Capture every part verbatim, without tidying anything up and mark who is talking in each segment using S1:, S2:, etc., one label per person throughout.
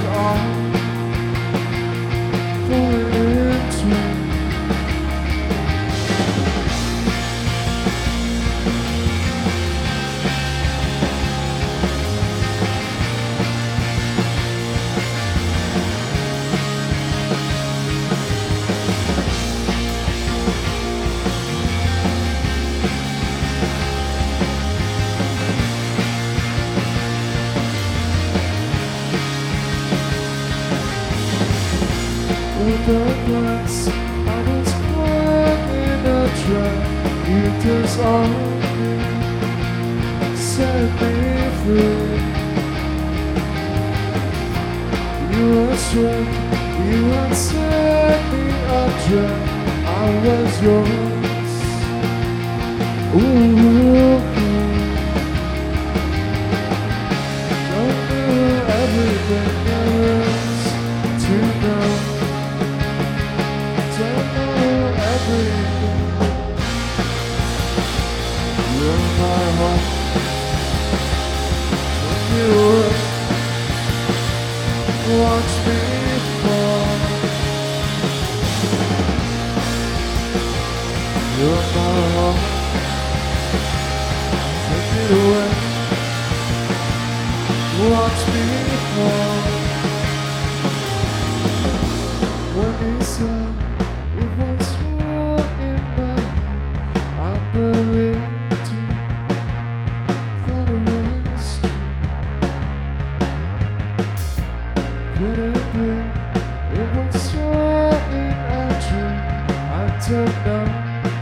S1: it all, falling into. With a glance, I was caught in a trap. You disarmed me, set me free. You were swift, you had set me adrift. I was yours. Ooh, don't know everything there is to know. Don't know everything. You're my home. When you watch me fall, you're my home. Take it away. Watch me fall. When he said it was wrong in my head, I believed you, thought it was true. Could it be it was wrong in our dream? I don't know.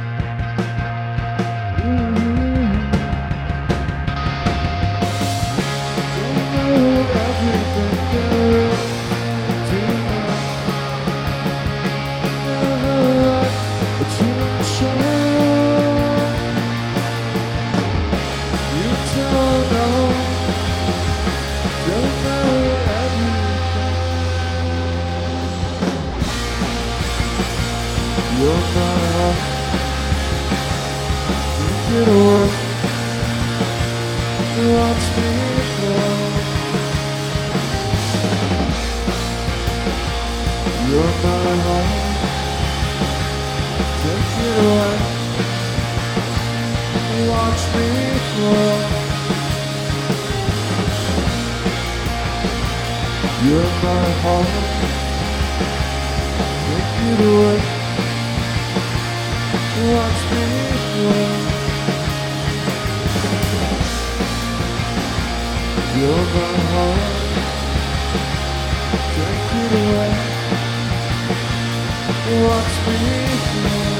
S1: Ooh. Don't know everything there is to know. But you don't show. You don't know. Don't know everything. You're my heart. You get away. Watch me fall. You're my heart. Take it away. Watch me fall. You're my heart. Take it away. Watch me fall. You're my heart. Take it away. Watch me fall.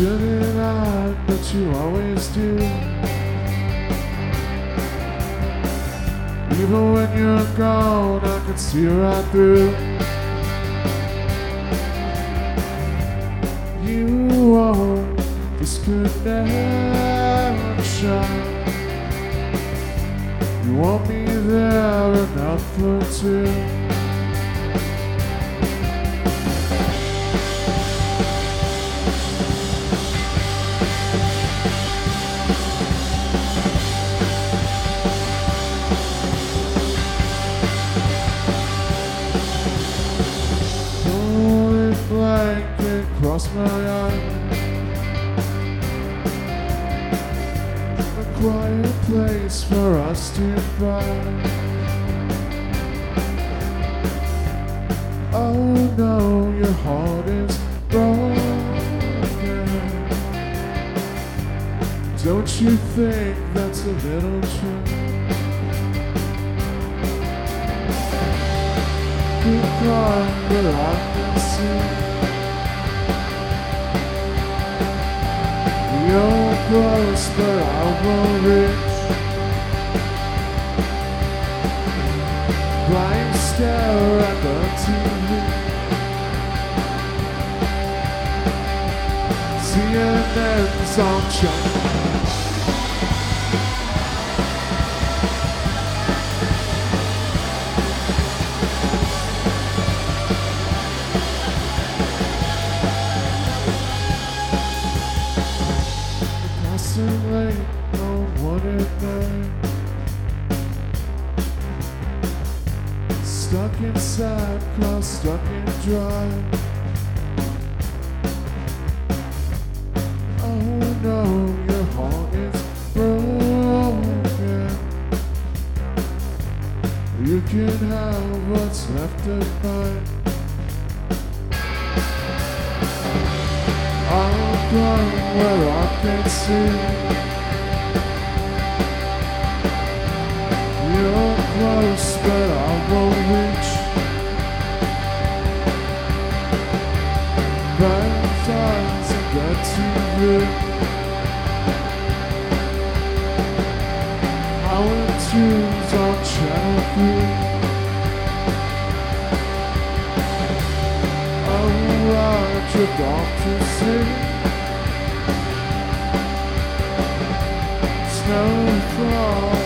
S1: shouldn't I, but you always do. Even when you're gone, I can see right through. You won't, this could never shine. You want me there enough for two. Holy blanket cross my eyes. Quiet place for us to find. Oh no, your heart is broken. Don't you think that's a little true? You cry, but I can see you're close, but I won't reach. Blind stare at the T V. C N N's on China. Late on one at night, stuck inside, car stuck in drive. Oh no, your heart is broken. You can have what's left of mine. I'm going where I can see. You're close, but I won't reach. Bad times and get to you. How it tunes on Channel three. Oh, Roger, Doctor City. Snow frost.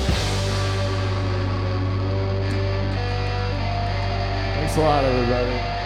S1: Thanks a lot, everybody.